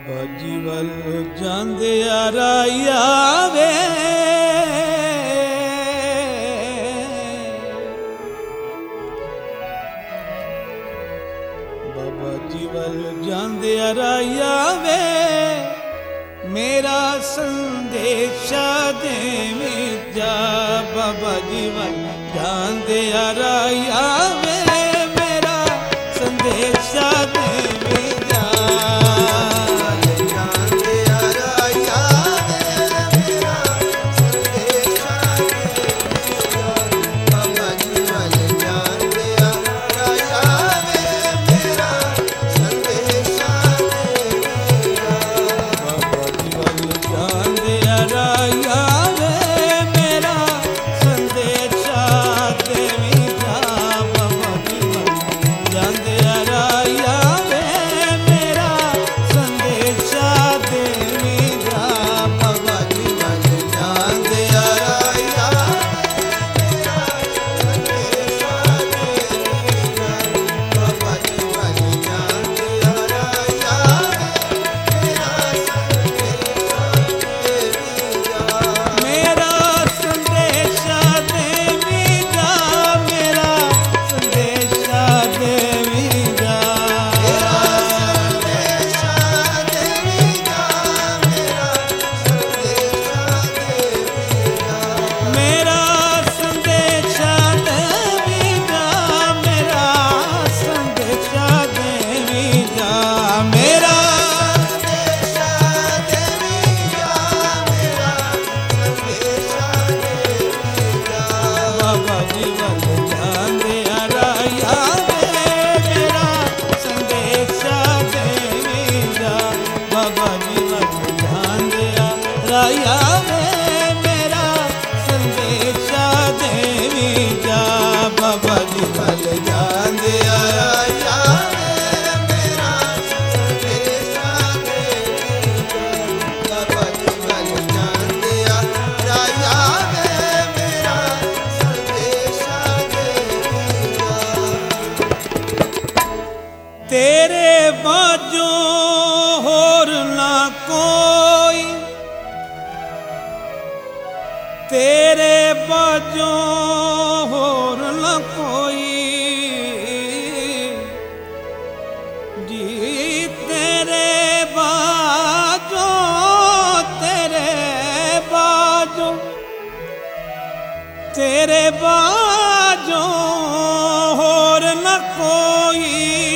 ਬਾਬਾ ਜੀ ਵੱਲ ਜਾਂਦਿਆਂ ਰਾਇਆ ਵੇ, ਬਾਬਾ ਜੀ ਵੱਲ ਜਾਂਦਿਆਂ ਰਾਇਆ ਵੇ, ਮੇਰਾ ਸੰਦੇਸ਼ਾ ਦੇਵੀਂ ਜਾ। ਬਾਬਾ ਜੀ ਵੱਲ ਜਾਂਦਿਆਂ ਰਾਇਆ ਵੇ, ਮੇਰਾ ਸੰਦੇਸ਼ਾ ਦੇਵੀਂ ਜਾ। तेरे बाजो होर ना कोई, तेरे बाजो होर ना कोई जी। तेरे बाजो तेरे बाजो तेरे बाजो होर ना कोई,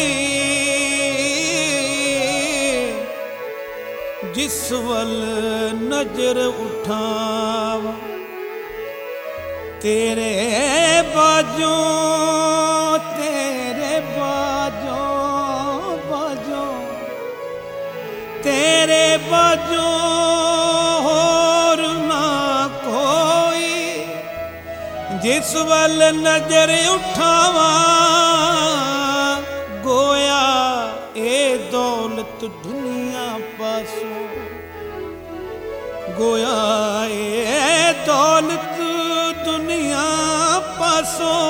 जिस वल नजर उठावा तेरे बाजो तेरे बाजो बाजो तेरे बाजो होर ना कोई, जिस वल नजर उठावा गोया ए दौलत दुनिया पासों, गोया ए दौलत दुनिया पासों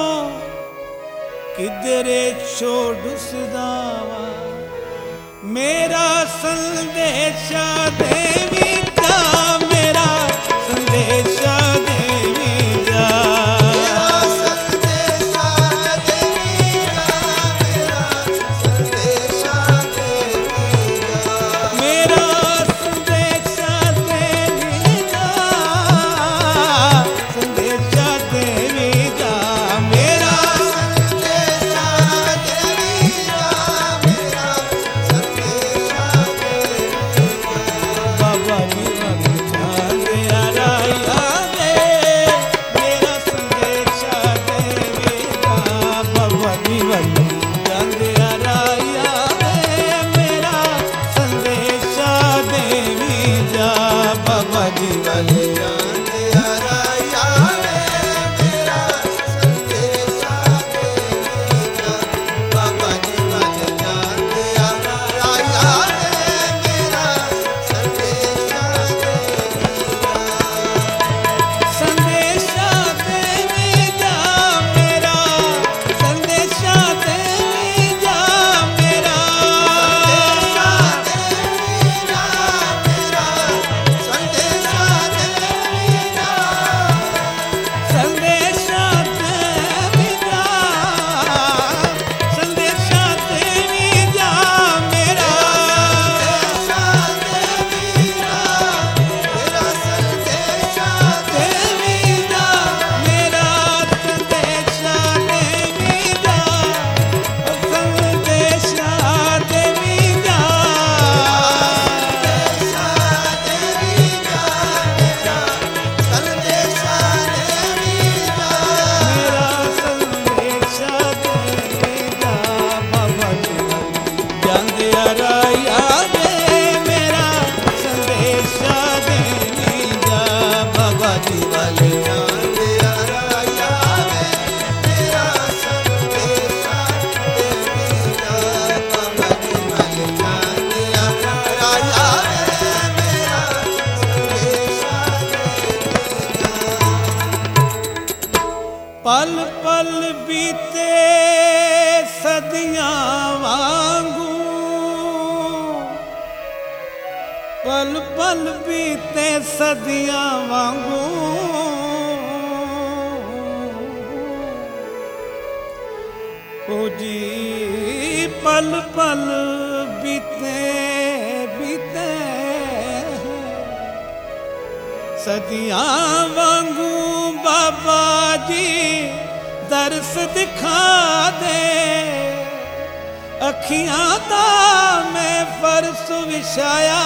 किधरे छोड़ सदावा। मेरा संदेशा देवी जा, मेरा संदेशा देवी जा। ਜੀ ਵੱਲ ਜਾਂਦਿਆ ਰਾਇਆ ਵੇ ਮੇਰਾ ਸੰਦੇਸ਼ਾ ਦੇਵੀ ਜਾ। ਬਾਬਾ ਜੀ ਵੱਲ ਜਾਂਦਿਆ ਰਾਇਆ ਵੇ ਮੇਰਾ ਸੰਦੇਸ਼ਾ ਦੇਵੀ ਜਾ। ਪਲ ਪਲ ਬੀਤੇ ਸਦੀਆਂ ਵਾਂਗੂ, ਪਲ ਪਲ ਬੀਤੇ ਸਦੀਆਂ ਵਾਂਗੂ, ਓ ਜੀ ਪਲ ਪਲ ਬੀਤੇ ਬੀਤੇ ਸਦੀਆਂ ਵਾਂਗੂ। ਬਾਬਾ ਜੀ ਦਰਸ ਦਿਖਾ ਦੇ, ਅੱਖੀਆਂ ਦਾ ਮੈਂ ਫਰਸ਼ ਵਿਛਾਇਆ,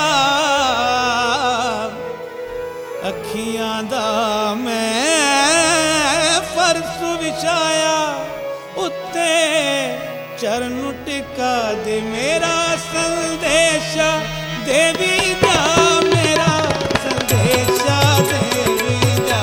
ਅੱਖੀਆਂ ਦਾ ਮੈਂ ਫਰਸ਼ ਵਿਛਾਇਆ, ਉੱਤੇ ਚਰਨ ਟਿਕਾ ਦੇ। ਮੇਰਾ ਸੰਦੇਸ਼ਾ ਦੇਵੀ ਜਾ, ਮੇਰਾ ਸੰਦੇਸ਼ਾ ਦੇਵੀ ਜਾ।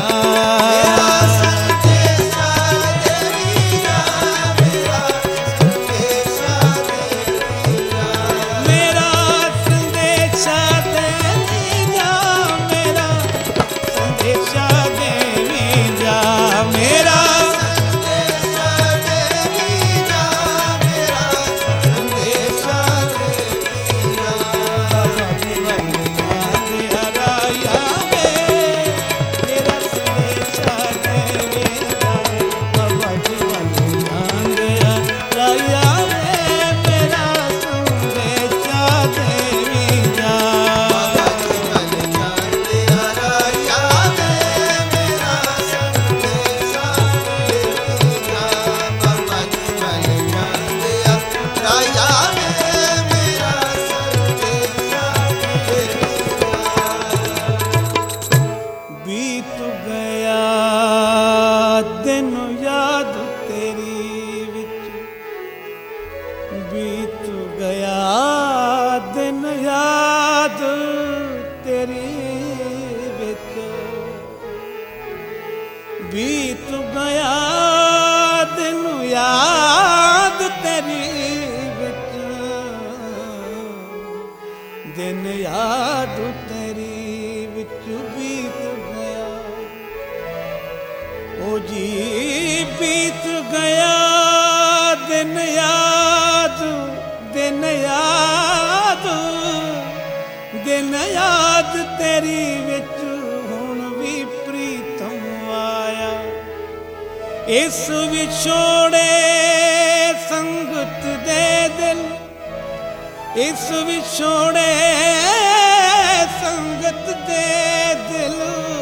बीत गया दिन याद तेरी विच, बीत गया दिन याद तेरी विच, दिन याद तेरी विच बीत गया। ओ जी बीत गया दिन याद, दिन याद, दिन याद तेरी विच हुण भी प्रीतम आया। इस विछोड़े संगत दे दिल, इस विछोड़े संगत दे दिल,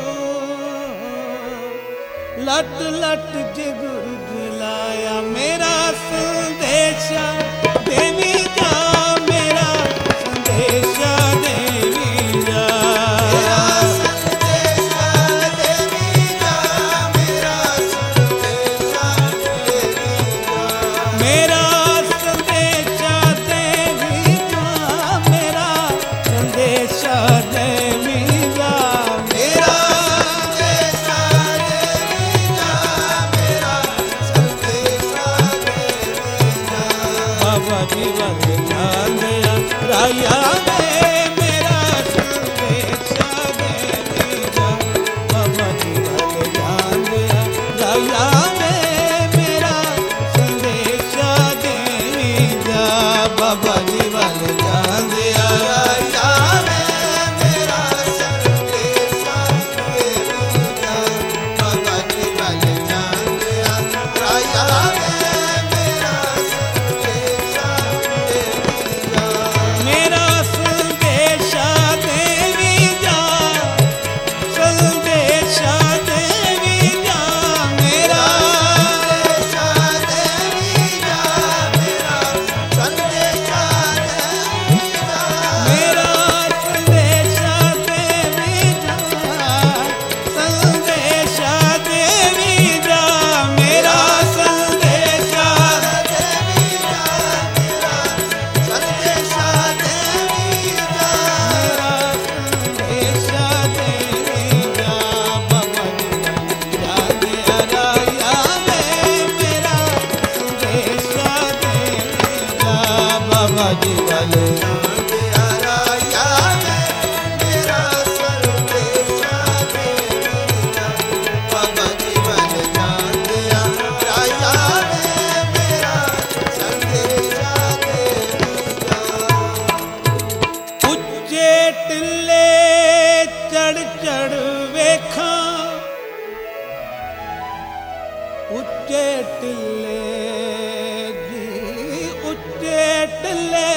लट लट जिगर जलाया। मेरा संदेशा देवी जा, मेरा संदेशा देवी जा, मेरा संदेशा देवी जा, मेरा संदेशा देवी जा, मेरा संदेशा देवी जा, मेरा संदेशा देवी जा, मेरा संदेशा देवी जा, मेरा संदेशा देवी जा। बाबा जी वल जांदिया राया वे मेरा संदेशा देवी जा। बाबा जी वल जांदिया राया वे मेरा संदेशा देवी जा। बाबा जी वल जांदिया राया वे मेरा संदेशा देवी जा। बाबा जी वल जांदिया राया वे मेरा संदेशा देवी जा। मेरा संदेशा देवी जा, संदेशा देवी जा, मेरा संदेशा देवी जा, मेरा संदेशा देवी जा, मेरा संदेशा देवी जा, संदेशा देवी जा, मेरा संदेशा देवी जा, मेरा संदेशा देवी जा, मेरा संदेशा देवी जा। बाबा टिल्ले जी उच्चे टिल्ले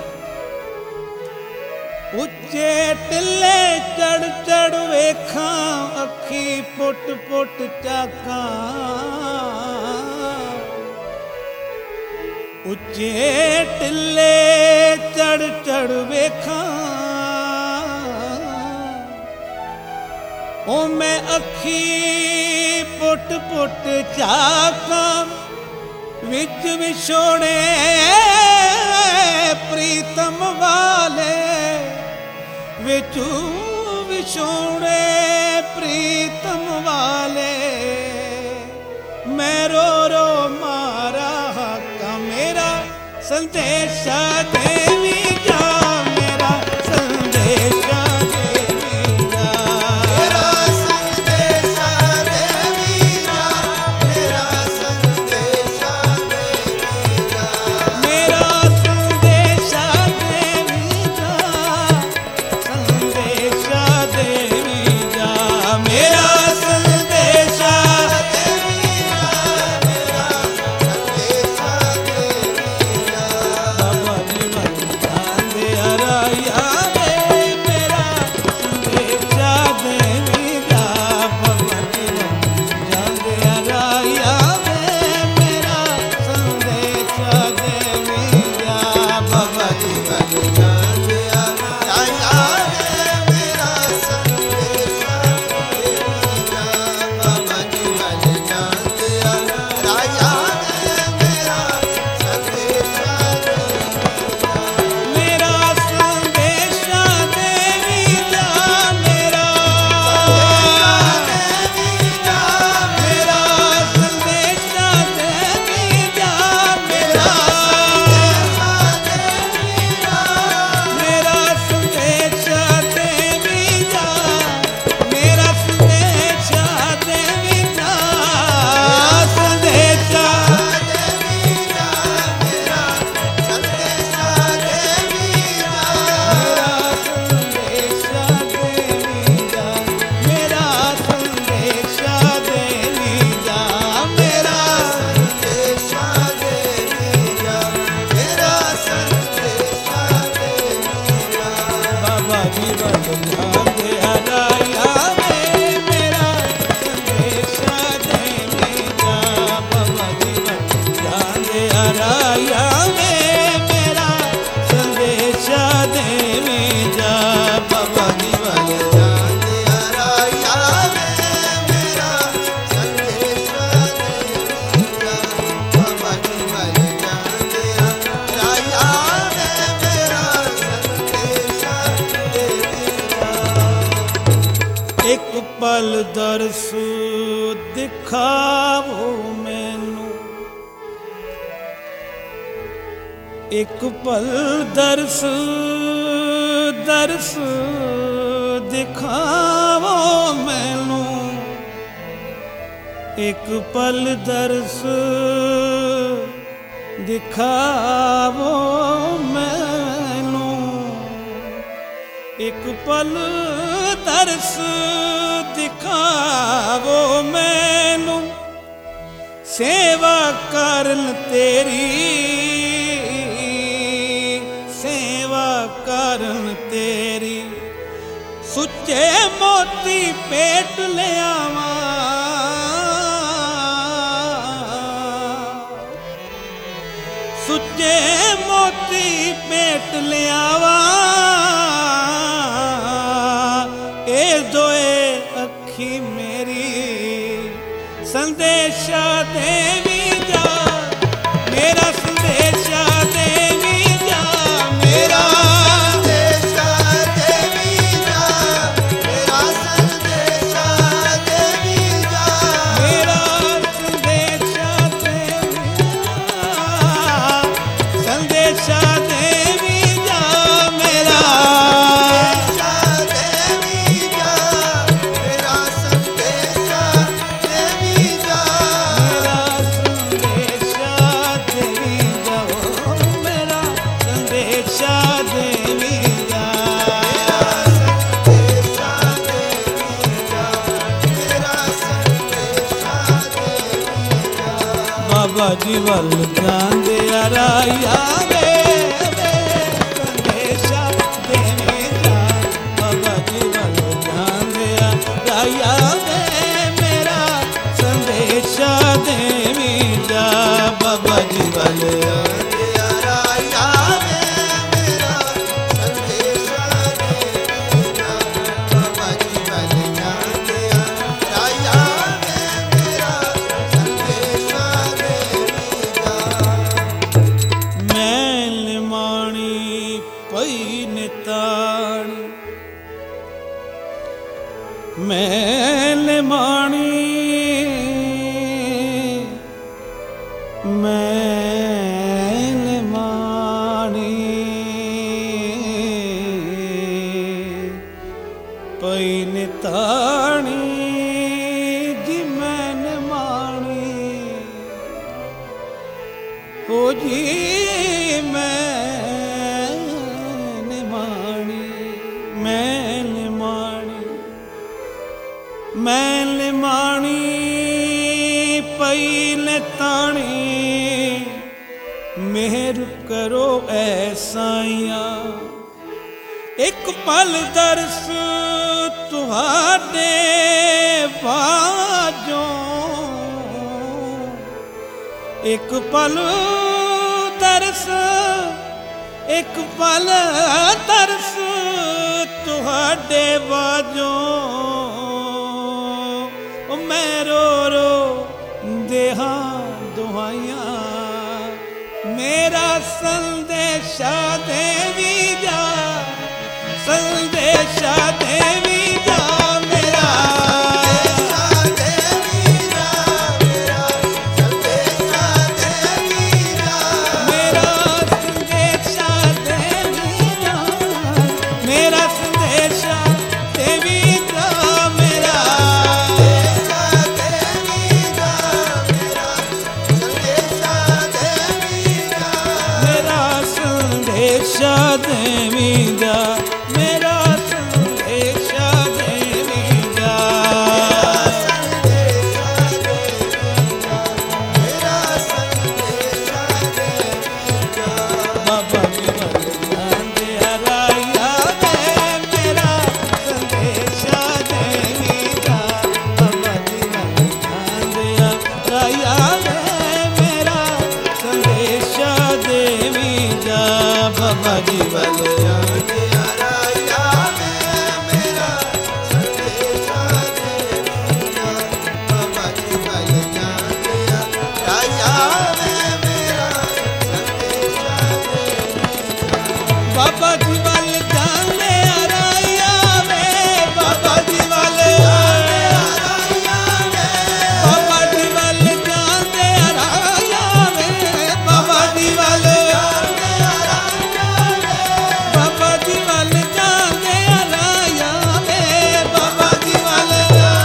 चढ़ चढ़ वेखां अखी पुट पुट चाकां उच्चे टिल्ले चढ़ चढ़ वेखां ओ मैं अखी पुट पुट चाकां विच विछोड़े प्रीतम वाले विचू विछोड़े प्रीतम वाले मैं रो रो मारा हका मेरा संदेशा देवी जा मेरा संदेशा देवी जा मेरा संदेशा देवी जा मेरा संदेशा देवी जा मेरा संदेशा देवी जा संदेशा देवी जा मेरा संदेशा देवी जा मेरा संदेशा देवी जा बाबा जी मन जांदे अराया वे मेरा संदेशा देवी जा बाबा जी मन जांदे अराया वे मेरा संदेशा देवी जा बाबा जी बन जांदिया राया वे मेरा संदेशा देवी जा बाबा जी बन जांदिया राया वे मेरा संदेशा देवी जा मेरा संदेशा देवी जा मेरा देवी जा मेरा संदेशा देवी जा मेरा मेरा संदेशा देवी जा मेरा संदेशा देवी जा संदेशा मेरा संदेशा देवी जा मेरा संदेशा देवी जा मेरा बाबा जी बन जांदे अराया वे मेरा संदेशा देवी जा बाबा जी बन जांदे अराया वे मेरा संदेशा देवी जा बाबा जी बन एक पल दर्श दिखावो मैनू एक पल दर्श दिखावो मैनू एक पल दर्श दिखावो मैनू एक पल दर्श दिखावो मैनू सेवा करन तेरी सेवा करन तेरी सुच्चे मोती पेट ले आवा सुच्चे मोती पेट ले आवा ए दोए अखी मेरी संदेशा देवी जा मेरा संदेशा देवी जा मेरा मेरा संदेशा देवी जा मेरा मेरा संदेशा देवी जा ਬਾਬਾ ਜੀ ਵੱਲ ਜਾਂਦਿਆ ਰਾਇਆ ਵੇ ਸੰਦੇਸ਼ਾ ਦੇਵੀ ਜਾ ਬਾਬਾ ਜੀ ਵੱਲ ਜਾਂਦਿਆ ਰਾਇਆ ਵੇ ਮੇਰਾ ਸੰਦੇਸ਼ਾ ਦੇਵੀ ਜਾ ਬਾਬਾ ਜੀ ਵੱਲ ਜਾਂਦਿਆ ਰਾਇਆ ਵੇ ਮੇਰਾ ਸੰਦੇਸ਼ਾ ਦੇਵੀ ਜਾ ਬਾਬਾ ਜੀ ਵੱਲ ਜਾਂਦਿਆ ਰਾਇਆ ਵੇ ਮੇਰਾ ਸੰਦੇਸ਼ਾ ਦੇਵੀ ਜਾ ਮੈਂ ਲਿਮਾਣੀ ਪਈ ਨਿਤਾਣੀ ਮੈਂ ਲਿਮਾਣੀ ਮੈਂ ਲਿਮਾਣੀ ਪਈ ਨਿਤਾਣੀ ਜੀ ਮੈਂ ਨਿਮਾਣੀ ਹੋ ਜੀ ਮੈਂ ਨਿਮਾਣੀ ਮੈਂ ਨਿਮਾਣੀ ਮੈਂ ਨਿਮਾਣੀ ਪਈ ਨਿਤਾਣੀ ਮਿਹਰ ਕਰੋ ਐ ਸਾਈਆਂ ਇੱਕ ਪਲ ਦਰਸ ਤੁਹਾਡੇ ਬਾਝੋਂ ਇੱਕ ਪਲ ਤਰਸ ਇੱਕ ਪਲ ਤਰਸ ਤੁਹਾਡੇ ਬਾਝੋਂ ਮੈਂ ਰੋ ਰੋ ਦੇਹਾਂ ਦੁਹਾਈਆਂ ਮੇਰਾ ਸੰਦੇਸ਼ਾ ਦੇਵੀ ਜਾ ਸੰਦੇਸ਼ਾ ਦੇਵੀ ਜਾ ਮੇਰਾ ਸੰਦੇਸ਼ਾ ਦੇਵੀ ਜਾ ਮੇਰਾ ਸੰਦੇਸ਼ਾ ਦੇਵੀ ਜਾ ਬਾਬਾ ਜੀ ਵੱਲ ਜਾਂਦਿਆ ਰਾਇਆ ਵੇ ਮੇਰਾ ਸੰਦੇਸ਼ਾ ਦੇਵੀ ਜਾ ਬਾਬਾ ਜੀ ਵੱਲ ਜਾਂਦਿਆ ਰਾਇਆ ਵੇ ਮੇਰਾ ਸੰਦੇਸ਼ਾ ਦੇਵੀ ਜਾ ਬਾਬਾ ਜੀ ਵੱਲ ਜਾਂਦਿਆ ਰਾਇਆ ਵੇ ਮੇਰਾ ਸੰਦੇਸ਼ਾ ਦੇਵੀ ਜਾ ਬਾਬਾ ਜੀ ਵੱਲ ਜਾਂਦਿਆ ਰਾਇਆ ਵੇ ਮੇਰਾ ਸੰਦੇਸ਼ਾ ਦੇਵੀ ਜਾ ਬਾਬਾ ਜੀ ਵੱਲ ਜਾਂਦਿਆ ਰਾਇਆ ਵੇ ਬਾਬਾ ਜੀ ਵੱਲ ਬਾਬਾ ਜੀ ਵੱਲ ਜਾਂਦਿਆ ਰਾਇਆ ਵੇ ਬਾਬਾ ਜੀ ਵੱਲ ਬਾਬਾ ਜੀ ਵੱਲ ਜਾਂਦਿਆ ਰਾਇਆ ਵੇ ਬਾਬਾ ਜੀ ਵੱਲ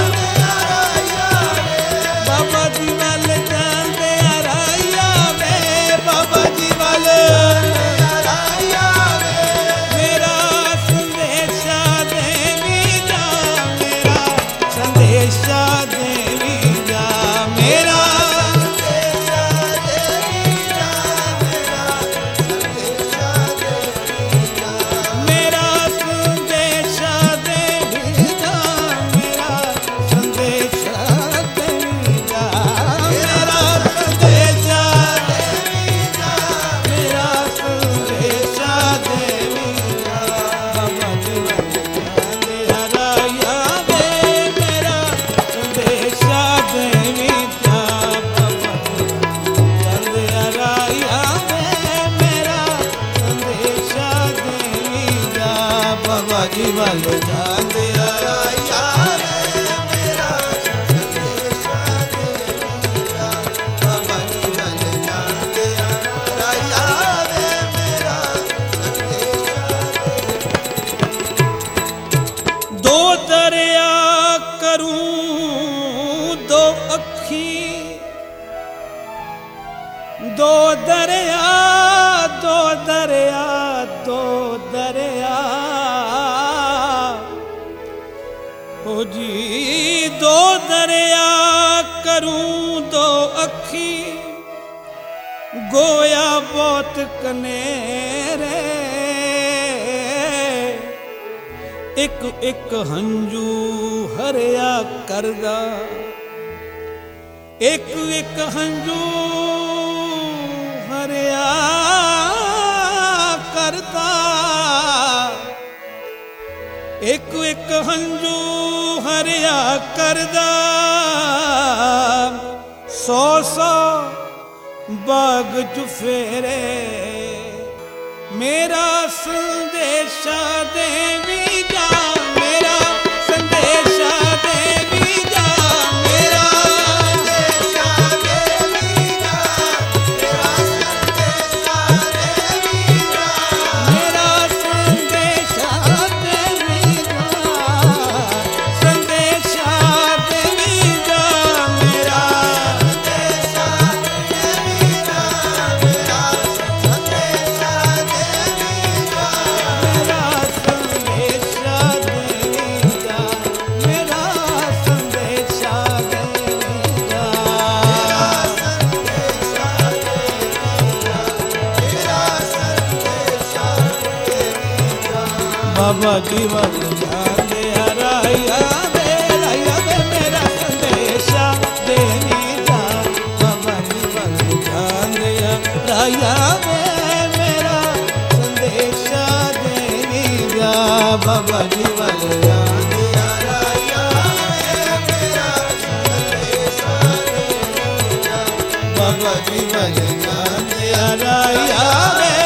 ਬਾਬਾ ਜੀ ਵੱਲ ਜਾਂਦਿਆ ਰਾਇਆ ਵੇ ਬਾਬਾ ਜੀ ਵੱਲ ਮੇਰਾ ਸੰਦੇਸ਼ਾ ਦੇਵੀ ਜਾ ਮੇਰਾ ਸੰਦੇਸ਼ਾ ਦੇਵੀ ਜਾ ਮੇਰਾ ਮੇਰਾ ਸੰਦੇਸ਼ਾ ਦੇਵੀ ਜਾ ਮੇਰਾ ਸੰਦੇਸ਼ਾ ਦੇਵੀ ਜਾ ਮੇਰਾ ਸੰਦੇਸ਼ਾ ਦੇਵੀ ਜਾ ਮੇਰਾ ਸੰਦੇਸ਼ਾ ਦੇਵੀ ਜਾ ਬਾਬਾ ਜੀ ਵੱਲ ਜਾਂਦਿਆ ਰਾਇਆ ਵੇ ਮੇਰਾ ਸੰਦੇਸ਼ਾ ਦੇਵੀ ਜਾ ਬਾਬਾ ਜੀ ਜਾਂਦਿਆ ਰਾਇਆ ਵੇ ਮੇਰਾ ਸੰਦੇਸ਼ਾ ਦੇਵੀ ਜਾ ਬਾਬਾ ਜੀ ਵੱਲ ਜਾਂਦਿਆ ਰਾਇਆ ਮੇਰਾ ਸੰਦੇਸ਼ਾ ਦੇਵੀ ਜਾ ਬਾਬਾ ਜੀ ਵੱਲ ਜਾਂਦਿਆ ਰਾਇਆ ਵੇ ਮੇਰਾ ਸੰਦੇਸ਼ਾ ਦੋ ਦਰਿਆ ਕਰੂੰ ਦੋ ਅੱਖੀ ਦੋ ਦਰਿਆ ਦੋ ਦਰਿਆ ਦੋ ਦਰਿਆ ਹੋ ਜੀ ਦੋ ਦਰਿਆ ਕਰੂੰ ਦੋ ਅੱਖੀ ਗੋਇਆ ਬਹੁਤ ਕਨੇਰੇ ਇੱਕ ਇੱਕ ਹੰਝੂ ਹਰਿਆ ਕਰਦਾ ਇੱਕ ਇੱਕ ਹੰਝੂ ਹਰਿਆ ਕਰਦਾ ਇੱਕ ਇੱਕ ਹੰਝੂ ਹਰਿਆ ਕਰਦਾ ਸੌ ਸੌ ਬਾਗ ਚੁਫੇਰੇ ਮੇਰਾ ਸੰਦੇਸ਼ਾ ਦੇਵੀ ਜਾ ਮੇਰਾ ਸੰਦੇਸ਼ਾ ਦੇਵੀ ਜਾ ਮੇਰਾ ਸੰਦੇਸ਼ਾ ਦੇਵੀ ਜਾ ਮੇਰਾ ਸੰਦੇਸ਼ਾ ਦੇਵੀ ਜਾ ਮੇਰਾ ਸੰਦੇਸ਼ਾ ਦੇਵੀ ਜਾ ਸੰਦੇਸ਼ਾ ਦੇਵੀ ਜਾ ਮੇਰਾ ਸੰਦੇਸ਼ਾ ਦੇਵੀ ਜਾ ਮੇਰਾ ਸੰਦੇਸ਼ਾ ਦੇਵੀ ਜਾ ਮੇਰਾ ਸੰਦੇਸ਼ਾ ਦੇਵੀ ਜਾ ਮੇਰਾ ਸੰਦੇਸ਼ਾ ਦੇਵੀ ਜਾ ਬਾਬਾ ਜੀ ਵੱਲ ਜਾਂਦੇ ਆ ਰਾਇਆ ਵੇ ਮੇਰਾ ਸੰਦੇਸ਼ਾ ਦੇਵੀ ਜਾ ਬਾਬਾ ਜੀ ਵੱਲ ਜਾਂਦੇ ਆ ਰਾਇਆ ਵੇ ਮੇਰਾ ਸੰਦੇਸ਼ਾ ਦੇਵੀ ਜਾ ਬਾਬਾ ਜੀ ਵੱਲ ਜਾਂਦੇ ਆ ਰਾਇਆ ਮੇਰਾ ਸੰਦੇਸ਼ਾ ਦੇਵੀ ਜਾ ਬਾਬਾ ਜੀ ਵੱਲ ਜਾਂਦੇ ਆ ਰਾਇਆ ਵੇ